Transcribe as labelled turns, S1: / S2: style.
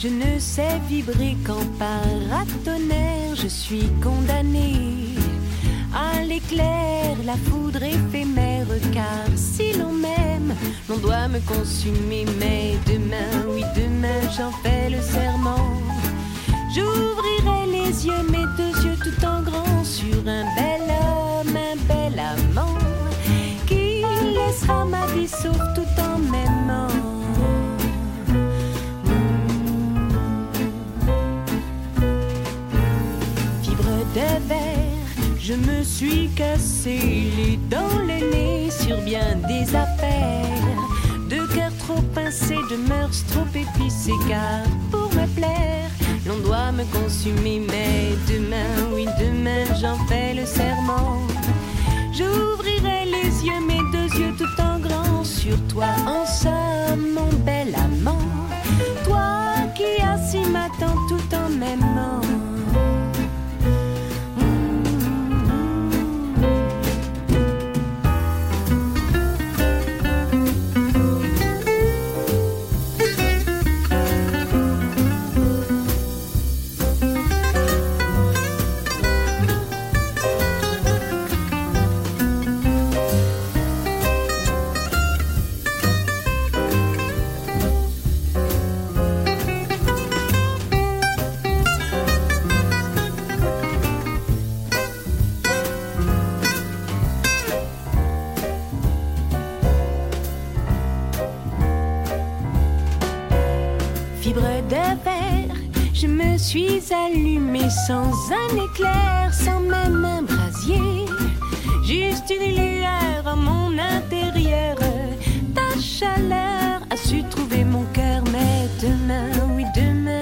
S1: Je ne sais vibrer qu'en paratonnerre. Je suis condamnée à l'éclair, la foudre éphémère. Car si l'on m'aime, l'on doit me consumer. Mais demain, oui demain, j'en fais le serment. J'ouvrirai les yeux, mes deux yeux tout en grand, sur un bel homme, un bel amant, qui laissera ma vie sauve tout en m'aimant. De verre, je me suis cassé les dents, le nez sur bien des affaires, de cœur trop pincé, de mœurs trop épicées, car pour me plaire, l'on doit me consumer. Mais demain, oui demain, j'en fais le serment. J'ouvrirai les yeux, mes deux yeux tout en grand, sur toi en somme, mon bel amant, toi qui assis m'attends tout en m'aimant. Je me suis allumée sans un éclair, sans même un brasier, juste une lueur en mon intérieur. Ta chaleur a su trouver mon cœur, mais demain, oui demain,